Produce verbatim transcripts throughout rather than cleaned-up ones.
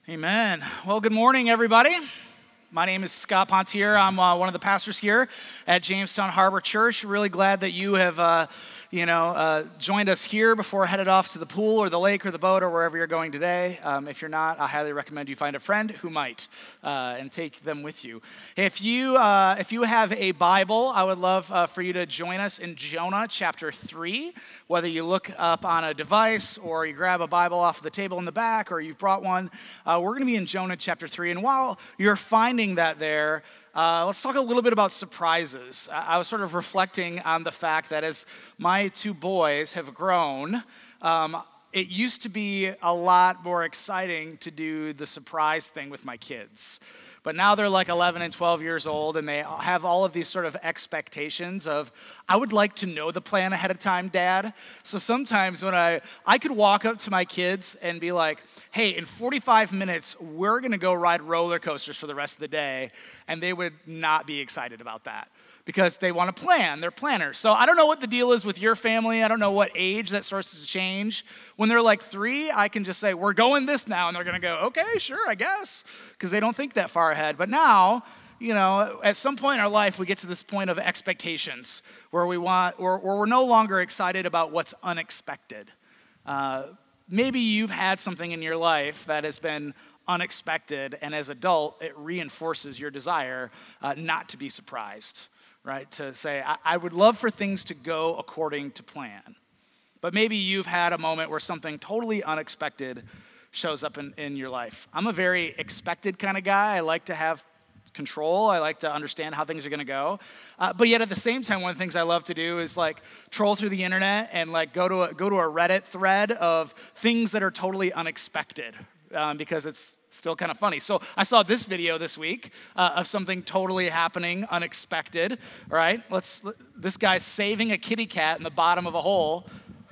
Amen. Well, good morning, everybody. My name is Scott Pontier. I'm uh, one of the pastors here at Jamestown Harbor Church. Really glad that you have, uh, you know, uh, joined us here before headed off to the pool or the lake or the boat or wherever you're going today. Um, if you're not, I highly recommend you find a friend who might uh, and take them with you. If you uh, if you have a Bible, I would love uh, for you to join us in Jonah chapter three. Whether you look up on a device or you grab a Bible off the table in the back or you've brought one, uh, we're going to be in Jonah chapter three. And while you're finding that there, uh, let's talk a little bit about surprises. I, I was sort of reflecting on the fact that as my two boys have grown, um, it used to be a lot more exciting to do the surprise thing with my kids. But now they're like eleven and twelve years old, and they have all of these sort of expectations of, I would like to know the plan ahead of time, Dad. So sometimes when I, I could walk up to my kids and be like, hey, in forty-five minutes, we're gonna go ride roller coasters for the rest of the day, and they would not be excited about that because they want to plan, they're planners. So I don't know what the deal is with your family. I don't know what age that starts to change. When they're like three, I can just say, we're going this now. And they're going to go, okay, sure, I guess, because they don't think that far ahead. But now, you know, at some point in our life, we get to this point of expectations where we want, or, or we're no longer excited about what's unexpected. Uh, maybe you've had something in your life that has been unexpected, and as an adult, it reinforces your desire uh, not to be surprised. Right, to say, I, I would love for things to go according to plan. But maybe you've had a moment where something totally unexpected shows up in, in your life. I'm a very expected kind of guy. I like to have control. I like to understand how things are going to go. Uh, but yet at the same time, one of the things I love to do is like troll through the internet and like go to a, go to a Reddit thread of things that are totally unexpected um, because it's still kind of funny. So I saw this video this week uh, of something totally happening, unexpected, right? Let's. This guy's saving a kitty cat in the bottom of a hole,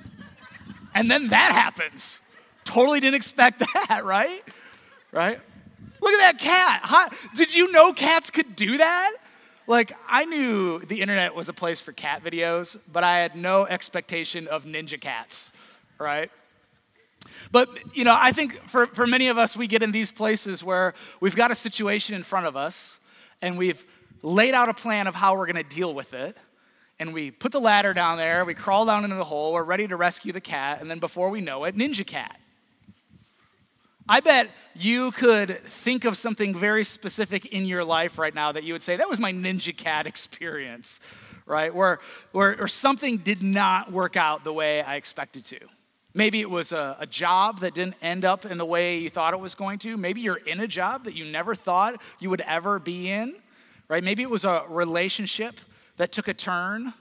and then that happens. Totally didn't expect that, right? Right? Look at that cat. How, did you know cats could do that? Like, I knew the internet was a place for cat videos, but I had no expectation of ninja cats, right? But, you know, I think for, for many of us, we get in these places where we've got a situation in front of us, and we've laid out a plan of how we're going to deal with it, and we put the ladder down there, we crawl down into the hole, we're ready to rescue the cat, and then before we know it, ninja cat. I bet you could think of something very specific in your life right now that you would say, that was my ninja cat experience, right? Where, where, where something did not work out the way I expected to. Maybe it was a, a job that didn't end up in the way you thought it was going to. Maybe you're in a job that you never thought you would ever be in, right? Maybe it was a relationship that took a turn,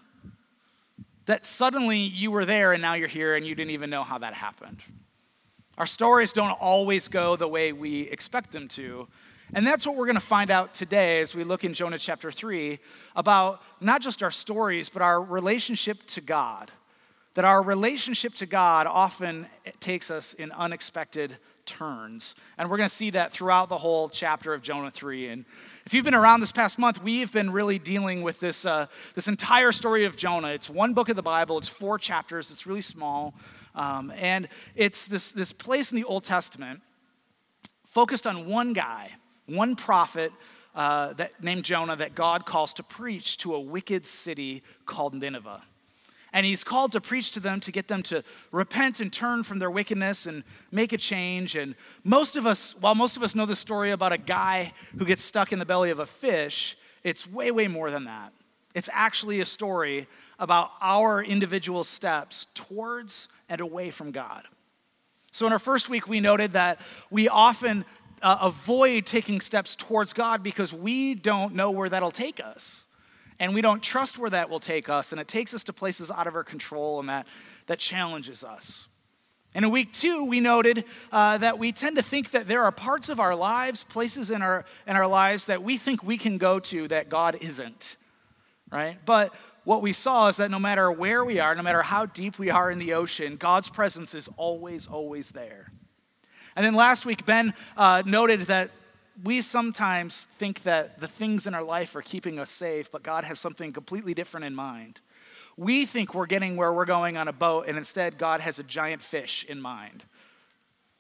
that suddenly you were there and now you're here and you didn't even know how that happened. Our stories don't always go the way we expect them to. And that's what we're going to find out today as we look in Jonah chapter three about not just our stories, but our relationship to God. That our relationship to God often takes us in unexpected turns. And we're going to see that throughout the whole chapter of Jonah three. And if you've been around this past month, we've been really dealing with this, uh, this entire story of Jonah. It's one book of the Bible. It's four chapters. It's really small. Um, and it's this, this place in the Old Testament focused on one guy, one prophet uh, that named Jonah that God calls to preach to a wicked city called Nineveh. And he's called to preach to them, to get them to repent and turn from their wickedness and make a change. And most of us, while most of us know the story about a guy who gets stuck in the belly of a fish, it's way, way more than that. It's actually a story about our individual steps towards and away from God. So in our first week, we noted that we often uh, avoid taking steps towards God because we don't know where that'll take us. And we don't trust where that will take us, and it takes us to places out of our control, and that, that challenges us. And in week two, we noted uh, that we tend to think that there are parts of our lives, places in our, in our lives that we think we can go to that God isn't, right? But what we saw is that no matter where we are, no matter how deep we are in the ocean, God's presence is always, always there. And then last week, Ben uh, noted that we sometimes think that the things in our life are keeping us safe, but God has something completely different in mind. We think we're getting where we're going on a boat, and instead God has a giant fish in mind.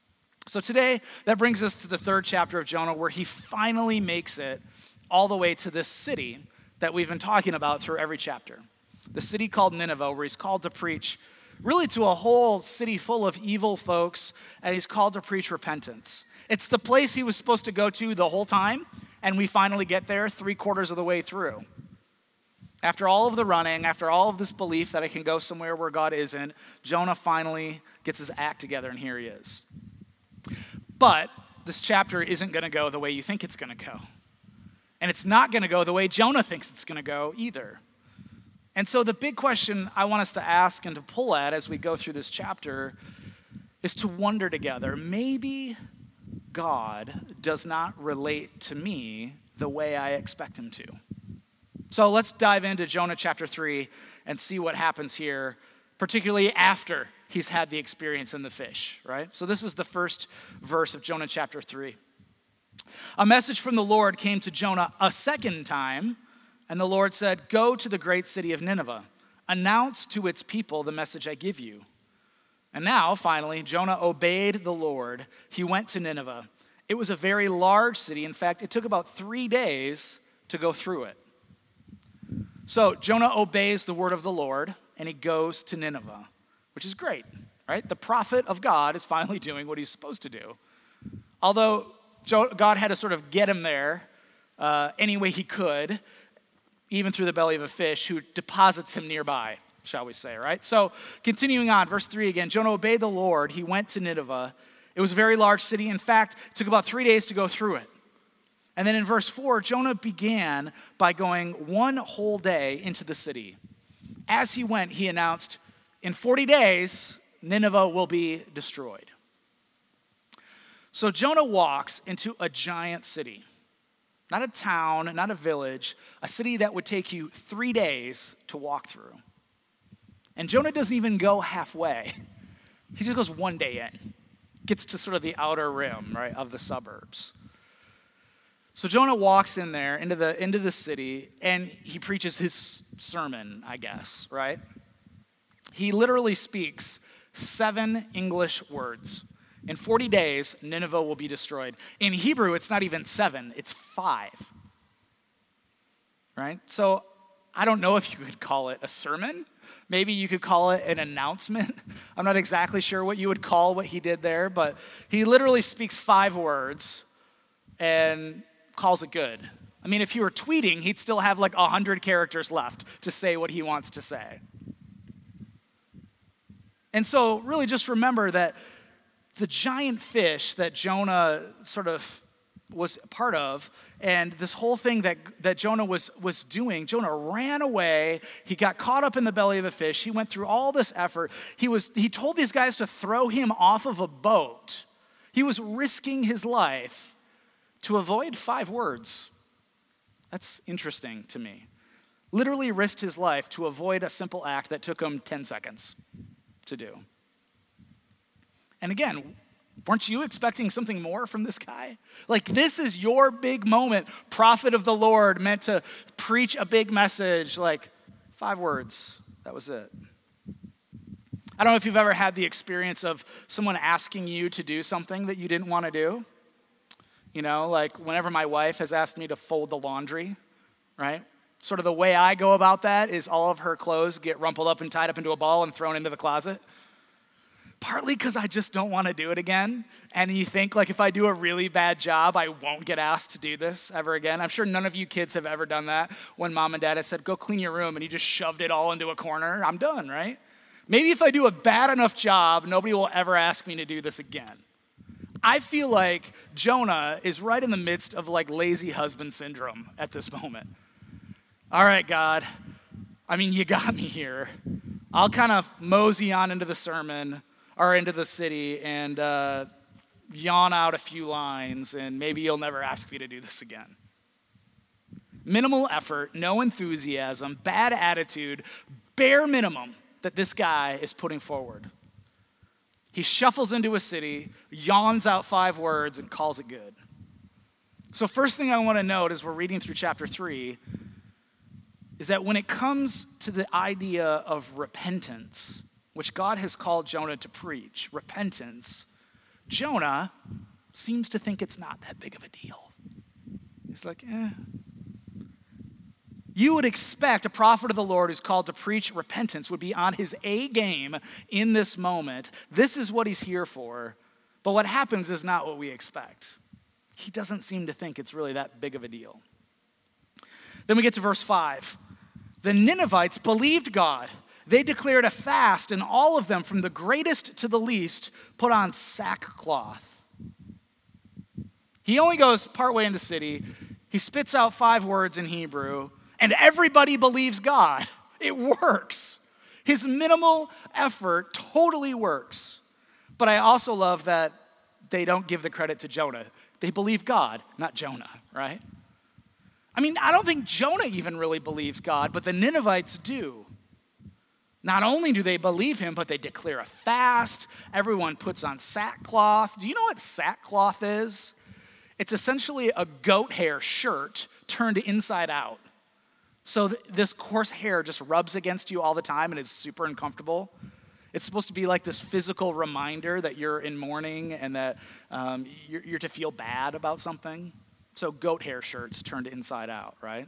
So today, that brings us to the third chapter of Jonah, where he finally makes it all the way to this city that we've been talking about through every chapter. The city called Nineveh, where he's called to preach really to a whole city full of evil folks, and he's called to preach repentance. It's the place he was supposed to go to the whole time, and we finally get there three quarters of the way through. After all of the running, after all of this belief that I can go somewhere where God isn't, Jonah finally gets his act together, and here he is. But this chapter isn't going to go the way you think it's going to go. And it's not going to go the way Jonah thinks it's going to go either. And so the big question I want us to ask and to pull at as we go through this chapter is to wonder together, maybe God does not relate to me the way I expect him to. So let's dive into Jonah chapter three and see what happens here, particularly after he's had the experience in the fish, right? So this is the first verse of Jonah chapter three. A message from the Lord came to Jonah a second time, and the Lord said, "Go to the great city of Nineveh, announce to its people the message I give you." And now, finally, Jonah obeyed the Lord. He went to Nineveh. It was a very large city. In fact, it took about three days to go through it. So Jonah obeys the word of the Lord, and he goes to Nineveh, which is great, right? The prophet of God is finally doing what he's supposed to do. Although God had to sort of get him there uh, any way he could, even through the belly of a fish, who deposits him nearby, shall we say, right? So continuing on, verse three again, Jonah obeyed the Lord. He went to Nineveh. It was a very large city. In fact, it took about three days to go through it. And then in verse four, Jonah began by going one whole day into the city. As he went, he announced, in forty days, Nineveh will be destroyed. So Jonah walks into a giant city, not a town, not a village, a city that would take you three days to walk through. And Jonah doesn't even go halfway. He just goes one day in, gets to sort of the outer rim, right, of the suburbs. So Jonah walks in there into the into the city, and he preaches his sermon, I guess, right? He literally speaks seven English words. In forty days, Nineveh will be destroyed. In Hebrew, it's not even seven, it's five. Right? So I don't know if you could call it a sermon. Maybe you could call it an announcement. I'm not exactly sure what you would call what he did there, but he literally speaks five words and calls it good. I mean, if he were tweeting, he'd still have like one hundred characters left to say what he wants to say. And so really just remember that the giant fish that Jonah sort of was part of, and this whole thing that, that Jonah was, was doing, Jonah ran away. He got caught up in the belly of a fish. He went through all this effort. He was he told these guys to throw him off of a boat. He was risking his life to avoid five words. That's interesting to me. Literally risked his life to avoid a simple act that took him ten seconds to do. And again, weren't you expecting something more from this guy? Like, this is your big moment, prophet of the Lord, meant to preach a big message, like five words. That was it. I don't know if you've ever had the experience of someone asking you to do something that you didn't want to do. You know, like whenever my wife has asked me to fold the laundry, right? Sort of the way I go about that is all of her clothes get rumpled up and tied up into a ball and thrown into the closet. Partly because I just don't want to do it again. And you think, like, if I do a really bad job, I won't get asked to do this ever again. I'm sure none of you kids have ever done that when mom and dad have said, go clean your room, and you just shoved it all into a corner. I'm done, right? Maybe if I do a bad enough job, nobody will ever ask me to do this again. I feel like Jonah is right in the midst of, like, lazy husband syndrome at this moment. All right, God, I mean, you got me here. I'll kind of mosey on into the sermon or into the city and uh, yawn out a few lines, and maybe you'll never ask me to do this again. Minimal effort, no enthusiasm, bad attitude, bare minimum that this guy is putting forward. He shuffles into a city, yawns out five words, and calls it good. So first thing I want to note as we're reading through chapter three is that when it comes to the idea of repentance, which God has called Jonah to preach, repentance, Jonah seems to think it's not that big of a deal. He's like, eh. You would expect a prophet of the Lord who's called to preach repentance would be on his A game in this moment. This is what he's here for. But what happens is not what we expect. He doesn't seem to think it's really that big of a deal. Then we get to verse five. The Ninevites believed God. They declared a fast, and all of them, from the greatest to the least, put on sackcloth. He only goes partway in the city. He spits out five words in Hebrew, and everybody believes God. It works. His minimal effort totally works. But I also love that they don't give the credit to Jonah. They believe God, not Jonah, right? I mean, I don't think Jonah even really believes God, but the Ninevites do. Not only do they believe him, but they declare a fast. Everyone puts on sackcloth. Do you know what sackcloth is? It's essentially a goat hair shirt turned inside out. So th- this coarse hair just rubs against you all the time and is super uncomfortable. It's supposed to be like this physical reminder that you're in mourning and that um, you're, you're to feel bad about something. So goat hair shirts turned inside out, right?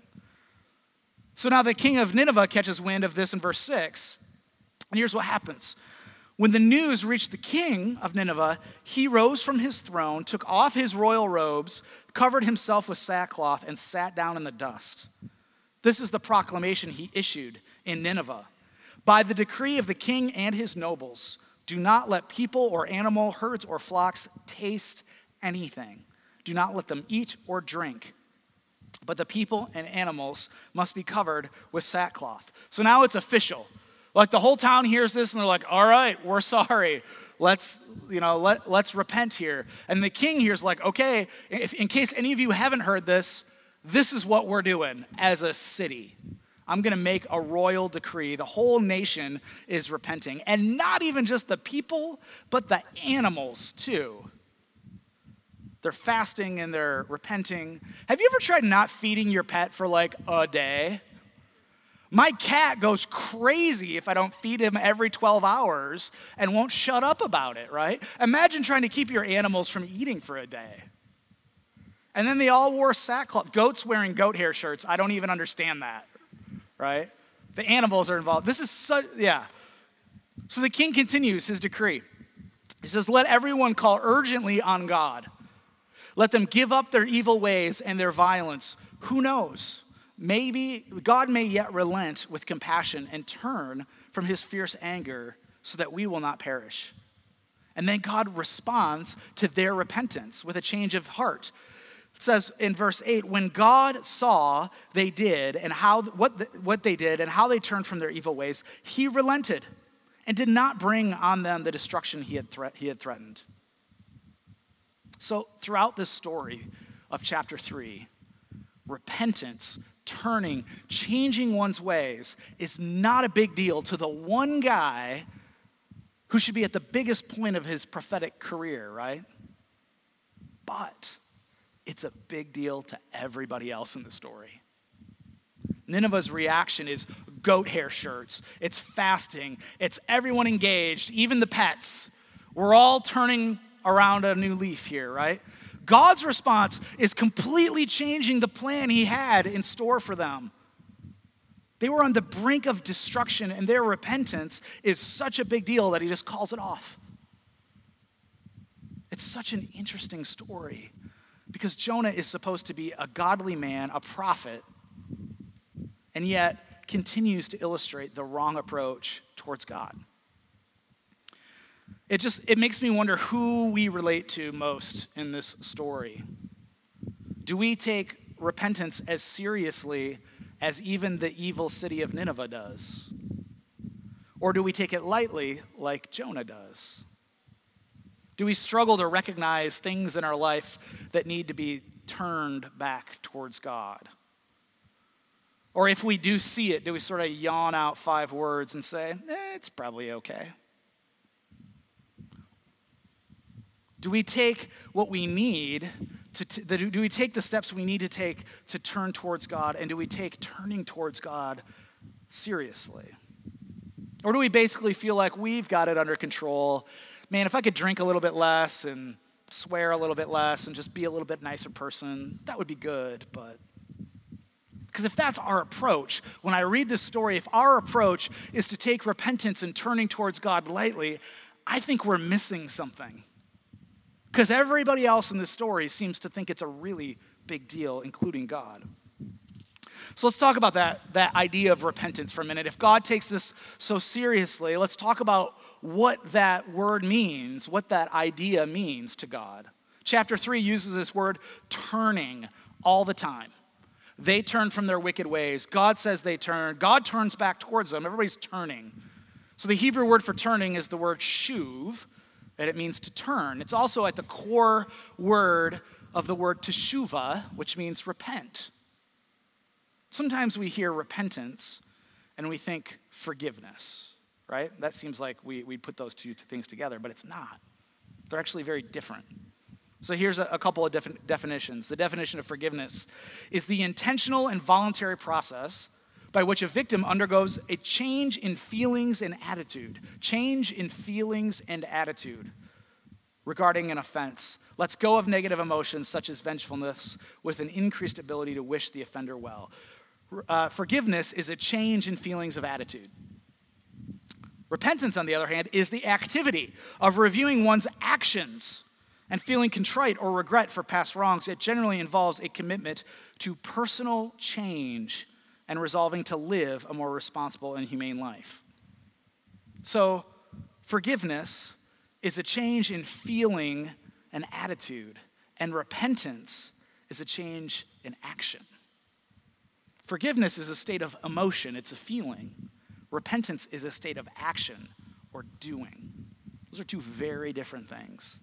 So now the king of Nineveh catches wind of this in verse six. And here's what happens. When the news reached the king of Nineveh, he rose from his throne, took off his royal robes, covered himself with sackcloth, and sat down in the dust. This is the proclamation he issued in Nineveh. By the decree of the king and his nobles, do not let people or animal, herds or flocks taste anything. Do not let them eat or drink. But the people and animals must be covered with sackcloth. So now it's official. Like the whole town hears this and they're like, all right, we're sorry. Let's, you know, let, let's repent here. And the king here's like, okay, if, in case any of you haven't heard this, this is what we're doing as a city. I'm going to make a royal decree. The whole nation is repenting. And not even just the people, but the animals too. They're fasting and they're repenting. Have you ever tried not feeding your pet for like a day? My cat goes crazy if I don't feed him every twelve hours and won't shut up about it, right? Imagine trying to keep your animals from eating for a day. And then they all wore sackcloth. Goats wearing goat hair shirts. I don't even understand that, right? The animals are involved. This is such, yeah. So the king continues his decree. He says, let everyone call urgently on God. Let them give up their evil ways and their violence. Who knows? Maybe God may yet relent with compassion and turn from his fierce anger so that we will not perish. And then God responds to their repentance with a change of heart. It says in verse eight, when God saw they did and how what, the, what they did and how they turned from their evil ways, he relented and did not bring on them the destruction he had, thre- he had threatened. So throughout this story of chapter three, repentance, turning, changing one's ways is not a big deal to the one guy who should be at the biggest point of his prophetic career, right? But it's a big deal to everybody else in the story. Nineveh's reaction is goat hair shirts. It's fasting. It's everyone engaged, even the pets. We're all turning around a new leaf here, right? God's response is completely changing the plan he had in store for them. They were on the brink of destruction, and their repentance is such a big deal that he just calls it off. It's such an interesting story because Jonah is supposed to be a godly man, a prophet, and yet continues to illustrate the wrong approach towards God. It just, it makes me wonder who we relate to most in this story. Do we take repentance as seriously as even the evil city of Nineveh does? Or do we take it lightly like Jonah does? Do we struggle to recognize things in our life that need to be turned back towards God? Or if we do see it, do we sort of yawn out five words and say, eh, it's probably okay? Do we take what we need to, t- do we take the steps we need to take to turn towards God, and do we take turning towards God seriously? Or do we basically feel like we've got it under control, man, if I could drink a little bit less and swear a little bit less and just be a little bit nicer person, that would be good. But because if that's our approach, when I read this story, if our approach is to take repentance and turning towards God lightly, I think we're missing something. Because everybody else in this story seems to think it's a really big deal, including God. So let's talk about that, that idea of repentance for a minute. If God takes this so seriously, let's talk about what that word means, what that idea means to God. Chapter three uses this word turning all the time. They turn from their wicked ways. God says they turn. God turns back towards them. Everybody's turning. So the Hebrew word for turning is the word shuv, and it means to turn. It's also at the core word of the word teshuvah, which means repent. Sometimes we hear repentance and we think forgiveness, right? That seems like we, we put those two things together, but it's not. They're actually very different. So here's a, a couple of defi- definitions. The definition of forgiveness is the intentional and voluntary process by which a victim undergoes a change in feelings and attitude. Change in feelings and attitude regarding an offense. Lets go of negative emotions such as vengefulness with an increased ability to wish the offender well. Uh, forgiveness is a change in feelings of attitude. Repentance, on the other hand, is the activity of reviewing one's actions and feeling contrite or regret for past wrongs. It generally involves a commitment to personal change and resolving to live a more responsible and humane life. So, forgiveness is a change in feeling and attitude, and repentance is a change in action. Forgiveness is a state of emotion, it's a feeling. Repentance is a state of action or doing. Those are two very different things.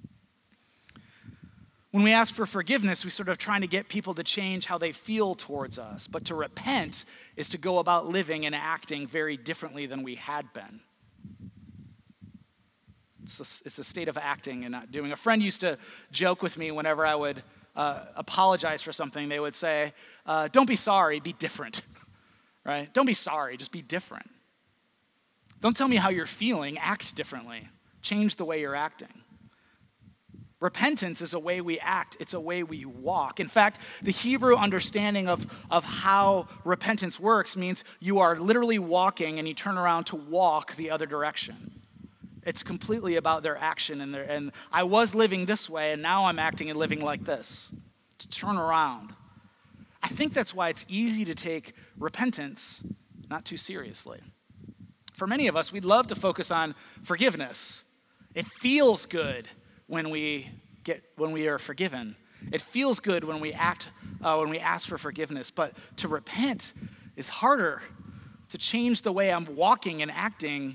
When we ask for forgiveness, we sort of trying to get people to change how they feel towards us. But to repent is to go about living and acting very differently than we had been. It's a, it's a state of acting and not doing. A friend used to joke with me whenever I would uh, apologize for something. They would say, uh, don't be sorry, be different. Right? Don't be sorry, just be different. Don't tell me how you're feeling, act differently. Change the way you're acting. Repentance is a way we act. It's a way we walk. In fact, the Hebrew understanding of, of how repentance works means you are literally walking and you turn around to walk the other direction. It's completely about their action and their, and I was living this way and now I'm acting and living like this. To turn around. I think that's why it's easy to take repentance not too seriously. For many of us, we'd love to focus on forgiveness. It feels good when we get when we are forgiven. It feels good when we act uh, when we ask for forgiveness, but to repent is harder. To change the way I'm walking and acting,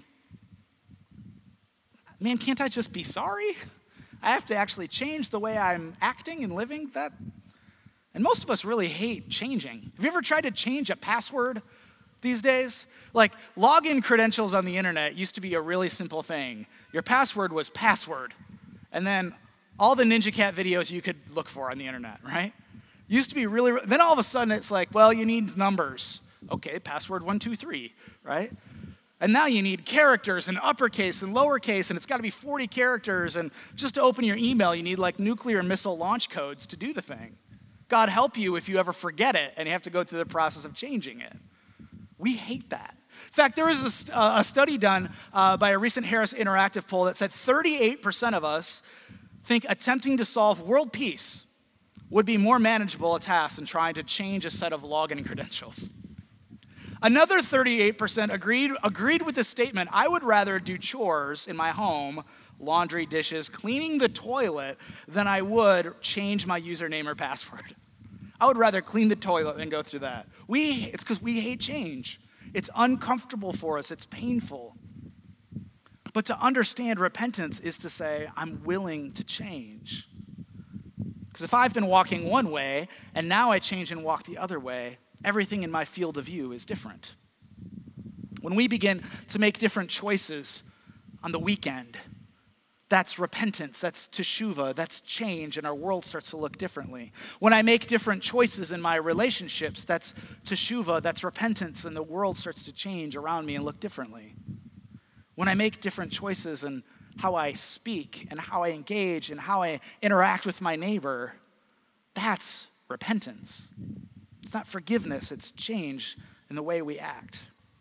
man, can't I just be sorry? I have to actually change the way I'm acting and living. That, and most of us really hate changing. Have you ever tried to change a password these days? Like, login credentials on the internet used to be a really simple thing. Your password was password. And then all the Ninja Cat videos you could look for on the internet, right? Used to be really, then all of a sudden it's like, well, you need numbers. Okay, password one, two, three, right? And now you need characters and uppercase and lowercase, and it's got to be forty characters. And just to open your email, you need like nuclear missile launch codes to do the thing. God help you if you ever forget it and you have to go through the process of changing it. We hate that. In fact, there was a, a study done uh, by a recent Harris Interactive poll that said thirty-eight percent of us think attempting to solve world peace would be more manageable a task than trying to change a set of login credentials. Another thirty-eight percent agreed, agreed with the statement, I would rather do chores in my home, laundry, dishes, cleaning the toilet, than I would change my username or password. I would rather clean the toilet than go through that. We, it's because we hate change. It's uncomfortable for us. It's painful. But to understand repentance is to say, I'm willing to change. Because if I've been walking one way and now I change and walk the other way, everything in my field of view is different. When we begin to make different choices on the weekend, that's repentance, that's teshuvah, that's change, and our world starts to look differently. When I make different choices in my relationships, that's teshuvah, that's repentance, and the world starts to change around me and look differently. When I make different choices and how I speak and how I engage and how I interact with my neighbor, that's repentance. It's not forgiveness, it's change in the way we act.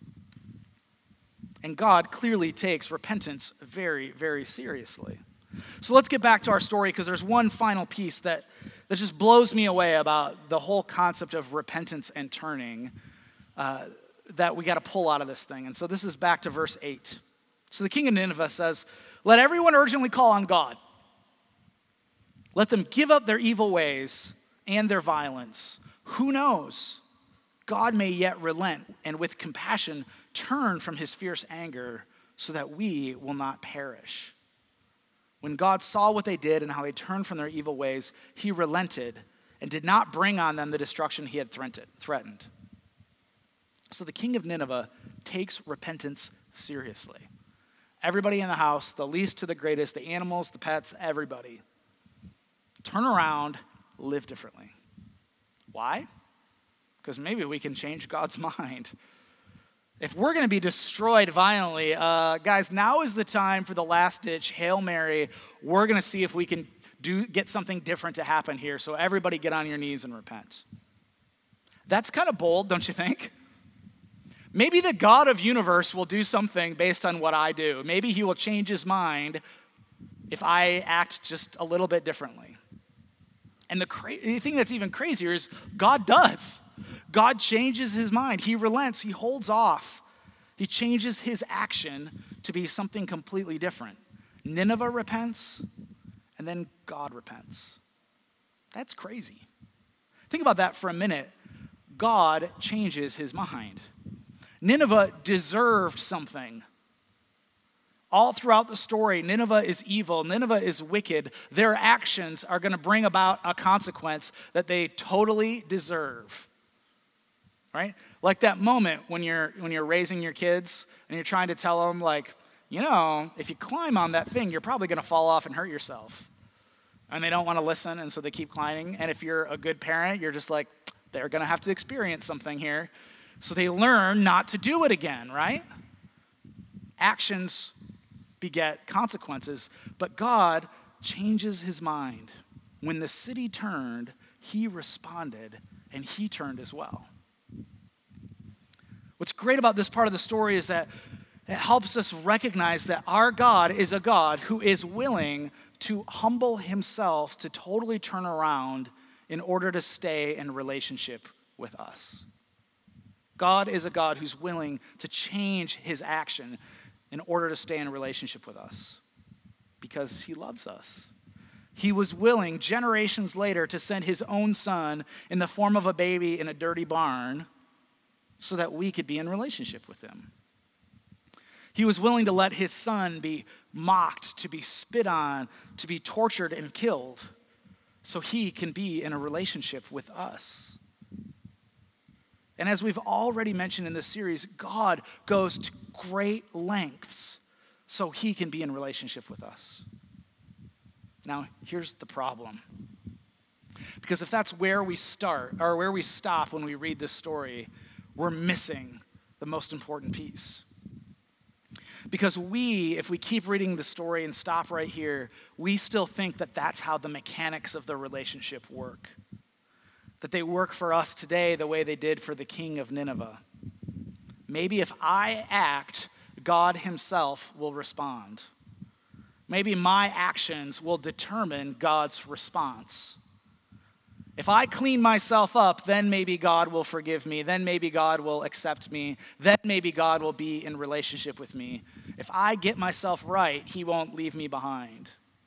And God clearly takes repentance very, very seriously. So let's get back to our story, because there's one final piece that, that just blows me away about the whole concept of repentance and turning uh, that we got to pull out of this thing. And so this is back to verse eight. So the king of Nineveh says, "Let everyone urgently call on God. Let them give up their evil ways and their violence. Who knows? God may yet relent and with compassion turn from his fierce anger so that we will not perish." When God saw what they did and how they turned from their evil ways, he relented and did not bring on them the destruction he had threatened. So the king of Nineveh takes repentance seriously. Everybody in the house, the least to the greatest, the animals, the pets, everybody, turn around, live differently. Why? Because maybe we can change God's mind. If we're going to be destroyed violently, uh, guys, now is the time for the last-ditch Hail Mary. We're going to see if we can do get something different to happen here. So everybody get on your knees and repent. That's kind of bold, don't you think? Maybe the God of universe will do something based on what I do. Maybe he will change his mind if I act just a little bit differently. And the, cra- the thing that's even crazier is God does. God changes his mind. He relents. He holds off. He changes his action to be something completely different. Nineveh repents, and then God repents. That's crazy. Think about that for a minute. God changes his mind. Nineveh deserved something. All throughout the story, Nineveh is evil. Nineveh is wicked. Their actions are going to bring about a consequence that they totally deserve. Right? Like that moment when you're when you're raising your kids and you're trying to tell them, like, you know, if you climb on that thing, you're probably going to fall off and hurt yourself. And they don't want to listen, and so they keep climbing. And if you're a good parent, you're just like, they're going to have to experience something here. So they learn not to do it again, right? Actions beget consequences, but God changes his mind. When the city turned, he responded, and he turned as well. What's great about this part of the story is that it helps us recognize that our God is a God who is willing to humble himself to totally turn around in order to stay in relationship with us. God is a God who's willing to change his action in order to stay in relationship with us because he loves us. He was willing generations later to send his own son in the form of a baby in a dirty barn so that we could be in relationship with him. He was willing to let his son be mocked, to be spit on, to be tortured and killed so he can be in a relationship with us. And as we've already mentioned in this series, God goes to great lengths so he can be in relationship with us. Now, here's the problem. Because if that's where we start, or where we stop when we read this story, we're missing the most important piece. Because we, if we keep reading the story and stop right here, we still think that that's how the mechanics of the relationship work. That they work for us today the way they did for the king of Nineveh. Maybe if I act, God himself will respond. Maybe my actions will determine God's response. If I clean myself up, then maybe God will forgive me. Then maybe God will accept me. Then maybe God will be in relationship with me. If I get myself right, he won't leave me behind.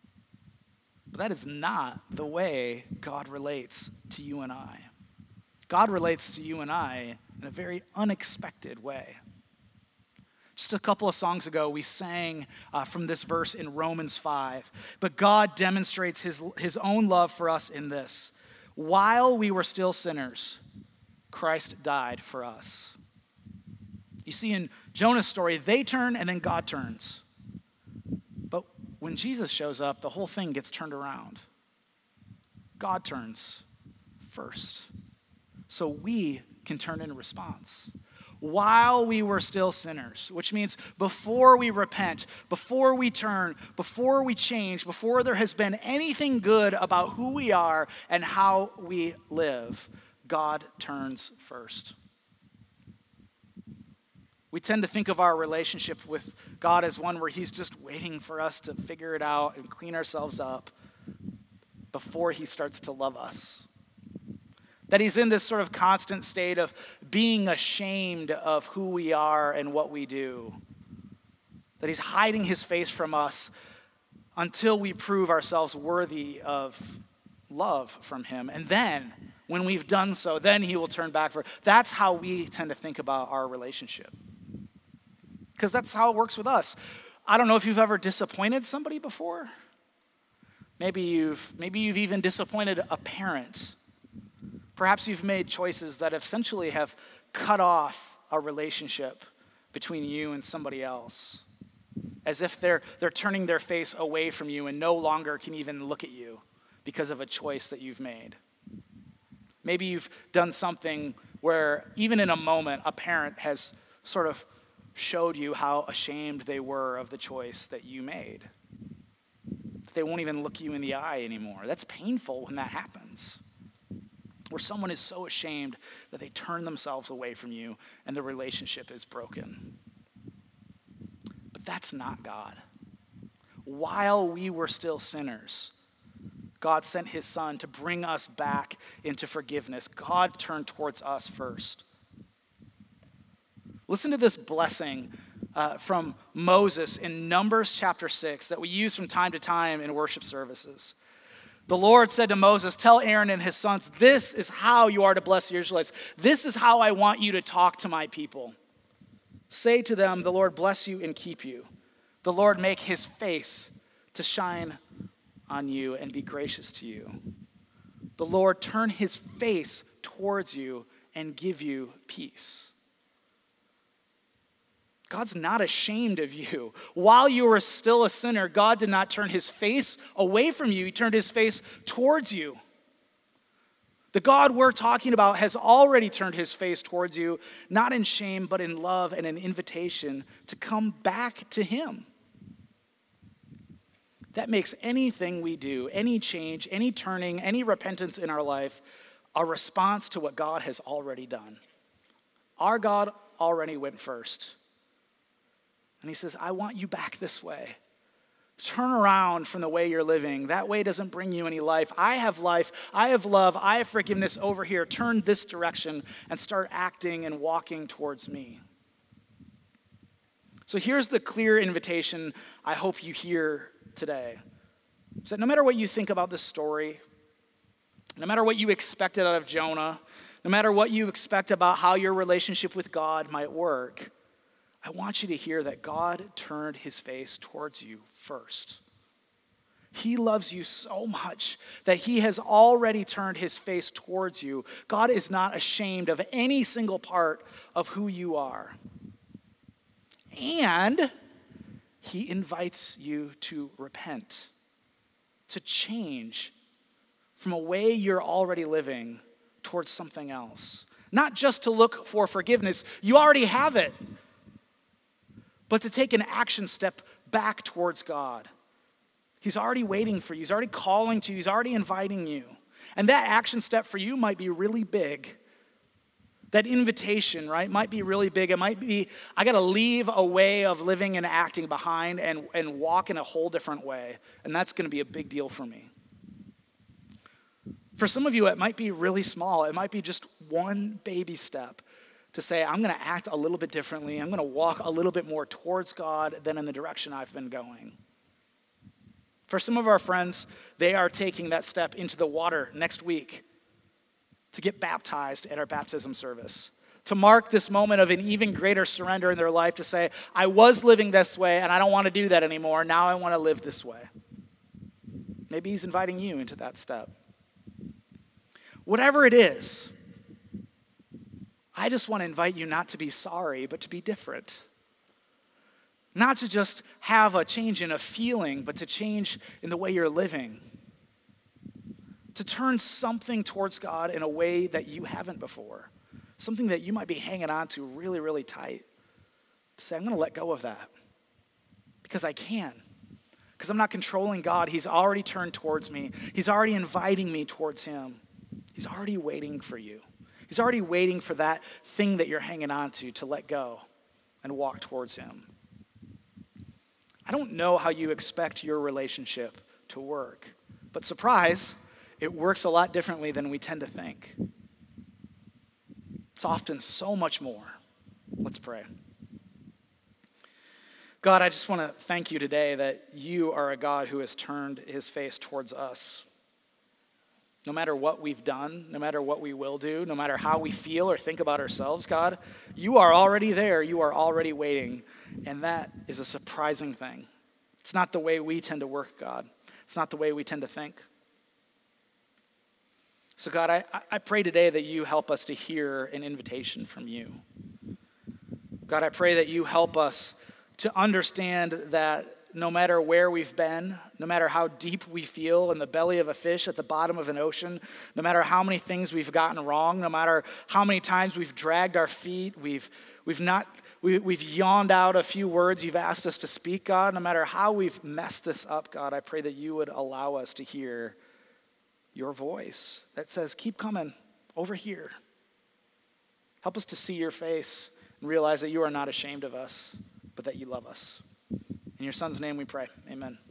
But that is not the way God relates to you and I. God relates to you and I in a very unexpected way. Just a couple of songs ago, we sang uh, from this verse in Romans five. But God demonstrates his, his own love for us in this. While we were still sinners, Christ died for us. You see, in Jonah's story, they turn and then God turns. But when Jesus shows up, the whole thing gets turned around. God turns first, so we can turn in response. while we were still sinners, which means before we repent, before we turn, before we change, before there has been anything good about who we are and how we live, God turns first. We tend to think of our relationship with God as one where he's just waiting for us to figure it out and clean ourselves up before he starts to love us. That he's in this sort of constant state of being ashamed of who we are and what we do. That he's hiding his face from us until we prove ourselves worthy of love from him. And then, when we've done so, then he will turn back for it. That's how we tend to think about our relationship. Because that's how it works with us. I don't know if you've ever disappointed somebody before. Maybe you've, maybe you've even disappointed a parent. Perhaps you've made choices that essentially have cut off a relationship between you and somebody else, as if they're, they're turning their face away from you and no longer can even look at you because of a choice that you've made. Maybe you've done something where even in a moment, a parent has sort of showed you how ashamed they were of the choice that you made. They won't even look you in the eye anymore. That's painful when that happens. Where someone is so ashamed that they turn themselves away from you and the relationship is broken. But that's not God. While we were still sinners, God sent his son to bring us back into forgiveness. God turned towards us first. Listen to this blessing uh, from Moses in Numbers chapter six that we use from time to time in worship services. The Lord said to Moses, tell Aaron and his sons, this is how you are to bless the Israelites. This is how I want you to talk to my people. Say to them, the Lord bless you and keep you. The Lord make his face to shine on you and be gracious to you. The Lord turn his face towards you and give you peace. God's not ashamed of you. While you were still a sinner, God did not turn his face away from you. He turned his face towards you. The God we're talking about has already turned his face towards you, not in shame, but in love and an invitation to come back to him. That makes anything we do, any change, any turning, any repentance in our life, a response to what God has already done. Our God already went first. And he says, I want you back this way. Turn around from the way you're living. That way doesn't bring you any life. I have life. I have love. I have forgiveness over here. Turn this direction and start acting and walking towards me. So here's the clear invitation I hope you hear today. Is that no matter what you think about this story, no matter what you expected out of Jonah, no matter what you expect about how your relationship with God might work, I want you to hear that God turned his face towards you first. He loves you so much that he has already turned his face towards you. God is not ashamed of any single part of who you are. And he invites you to repent, to change from a way you're already living towards something else. Not just to look for forgiveness, you already have it. But to take an action step back towards God. He's already waiting for you. He's already calling to you. He's already inviting you. And that action step for you might be really big. That invitation, right, might be really big. It might be, I got to leave a way of living and acting behind and, and walk in a whole different way. And that's going to be a big deal for me. For some of you, it might be really small. It might be just one baby step to say, I'm going to act a little bit differently. I'm going to walk a little bit more towards God than in the direction I've been going. For some of our friends, they are taking that step into the water next week to get baptized at our baptism service, to mark this moment of an even greater surrender in their life, to say, I was living this way and I don't want to do that anymore. Now I want to live this way. Maybe he's inviting you into that step. Whatever it is, I just want to invite you not to be sorry, but to be different. Not to just have a change in a feeling, but to change in the way you're living. To turn something towards God in a way that you haven't before. something that you might be hanging on to really, really tight. To say, I'm going to let go of that because I can. Because I'm not controlling God. He's already turned towards me. He's already inviting me towards him. He's already waiting for you. He's already waiting for that thing that you're hanging on to to let go and walk towards him. I don't know how you expect your relationship to work, but surprise, it works a lot differently than we tend to think. It's often so much more. Let's pray. God, I just want to thank you today that you are a God who has turned his face towards us. No matter what we've done, no matter what we will do, no matter how we feel or think about ourselves, God, you are already there. You are already waiting. And that is a surprising thing. It's not the way we tend to work, God. It's not the way we tend to think. So God, I, I pray today that you help us to hear an invitation from you. God, I pray that you help us to understand that no matter where we've been, no matter how deep we feel in the belly of a fish at the bottom of an ocean, no matter how many things we've gotten wrong, no matter how many times we've dragged our feet, we've we've not we, we've yawned out a few words you've asked us to speak, God, no matter how we've messed this up, God, I pray that you would allow us to hear your voice that says, keep coming over here. Help us to see your face and realize that you are not ashamed of us, but that you love us. In your son's name we pray, amen.